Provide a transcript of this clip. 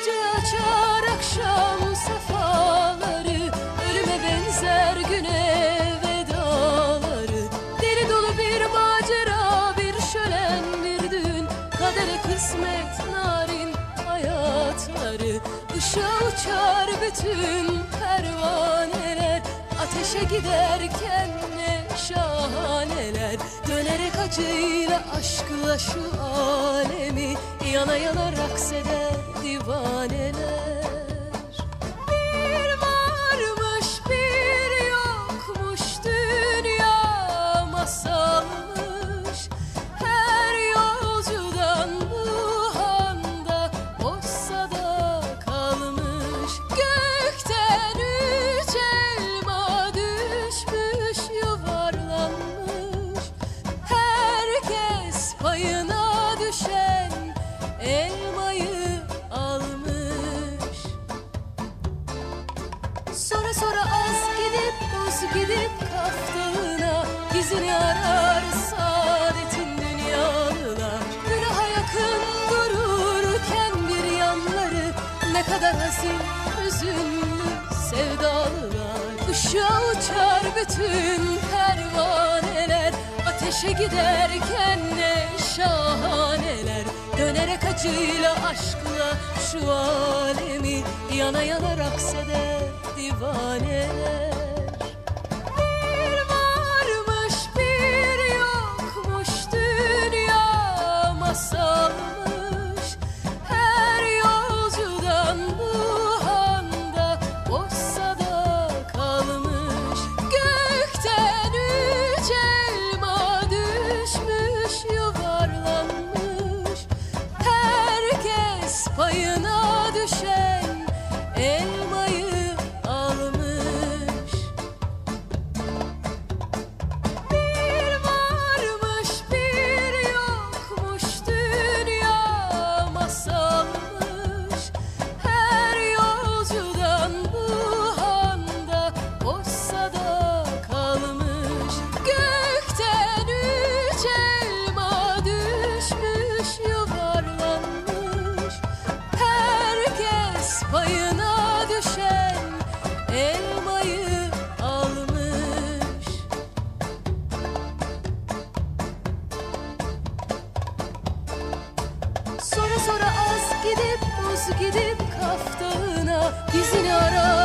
Gece açar akşam safaları, ölüme benzer güne vedaları. Deli dolu bir macera, bir şölen, bir düğün, kadere kısmet narin hayatları. Işığa uçar bütün pervaneler, ateşe giderken ne şahaneler. Dönerek acıyla aşkla şu alemi, yana yana raks eder divaneler. Bir varmış bir yokmuş, dünya masalmış. Her yolcudan bu handa boş sada kalmış. Gökten üç elma düşmüş, yuvarlanmış. Herkes payına düşen elmayı almış. Sonra az gidip buz gidip kaftağına, gizini arar saadetin dünyalılar. Günaha yakın dururken bir yanları, ne kadar hazin hüzünlü sevdalılar. Işığa uçar bütün pervaneler, ateşe giderken ne şahaneler. Dönerek acıyla aşkla şu alemi, yana yana raks eder divaneler. Bir varmış bir yokmuş, dünya masalmış. Her yolcudan bu handa boş sada kalmış. Gökten üç elma düşmüş, yuvarlanmış. Herkes payına düşen elmayı almış. Bir varmış bir yokmuş, dünya masalmış. Her yolcudan bu handa boş sada kalmış. Gökten üç elma düşmüş, yuvarlanmış. Herkes payına düşen elmayı almış. Sonra az gidip buz gidip kaftağına, dizini arar